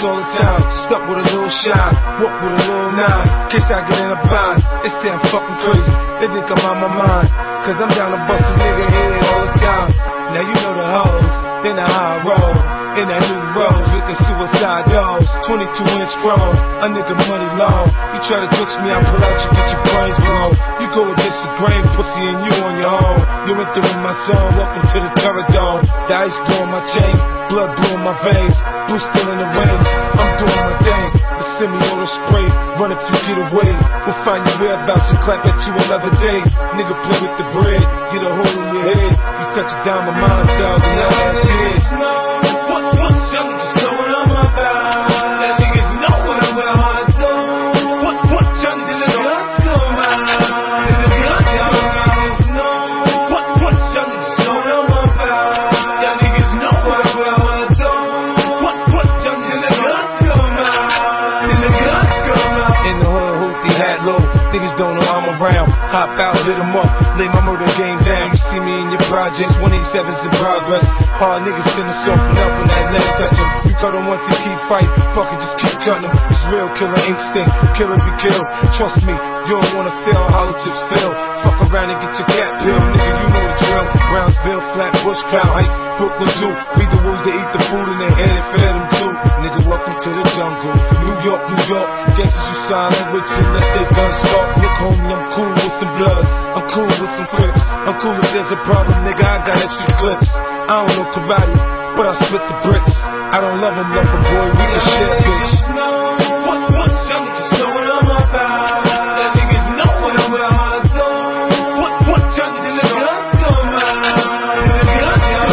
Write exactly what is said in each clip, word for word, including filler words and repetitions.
all the time. Stuck with a little shine, walk with a little nine. Case I get in a bind, it's damn fucking crazy. They think I'm on my mind, cause I'm down to bust a nigga head all the time. Now you know the hoes, they know how I roll. In that new rose with the suicide doors, twenty-two inch chrome, a nigga money long. You try to touch me, I pull out, you get your brains blown. You go against the grain, pussy, and you on your own. You entering my zone, welcome to the terror dome. The ice blowing my chain, blood blowing my veins. Blue still in the range, I'm doing my thing. The semi-auto spray, run if you get away. We'll find your whereabouts and clap at you another day. Nigga play with the bread, get a hole in your head. You touch it down my mind's dog, and now that's this. Niggas don't know I'm around. Hop out, hit 'em up, lay my murder game down. You see me in your projects, one eighty-seven's in progress. Hard niggas tend to soften up when that lead touch 'em. You cut 'em once, you keep fighting. Fuck it, just keep cutting 'em. It's real killer instinct. Killer be killed. Trust me, you don't wanna fail. Hollow tips fail. Fuck around and get your cat pill. Nigga, you know the drill. Brownsville, Flatbush, Crown Heights, Brooklyn Zoo. We the wolves that eat the food in their head and fed them too. Nigga, welcome to the jungle. New York, New York. Gangsters you sign language and let their guns start. Look homie, I'm cool with some bloods. I'm cool with some crips. I'm cool if there's a problem, nigga, I got extra clips. I don't know karate, but I split the bricks. I don't love him, love him, boy, we can share, bitch. What, what, jungle, just know what I'm about. That niggas know what I'm about. What, what, jungle, the guns come out. The guns come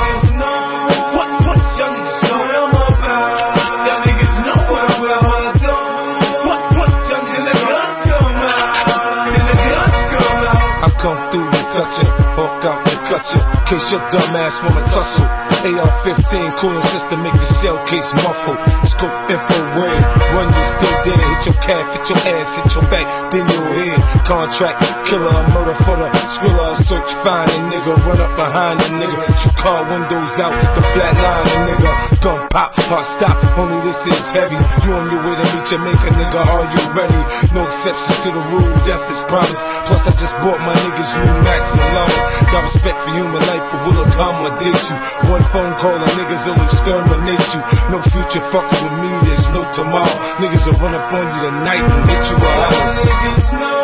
out. What, what, jungle, just know what I'm about. That niggas know what I'm about. What, what, jungle, the guns come out. The guns come out. I come through and touch it, walk out and cut you. Case your dumb ass wanna tussle. A R fifteen cooling system make your shell case muffle. Scope info red, run you still dead. Hit your calf, hit your ass, hit your back, then your head. Contract killer, murder for the skriller. Search find a nigga, run up behind a nigga. You car windows out, the flat line a nigga. Gun pop, heart stop, only this is heavy. You on your way to meet Jamaica, nigga, are you ready? No exceptions to the rule, death is promised. Plus I just bought my niggas new Max and Llamas. Got respect for human life, but will accommodate you. One phone call and niggas will exterminate you. No future fucking with me, there's no tomorrow. Niggas will run up on you tonight and hit you a house.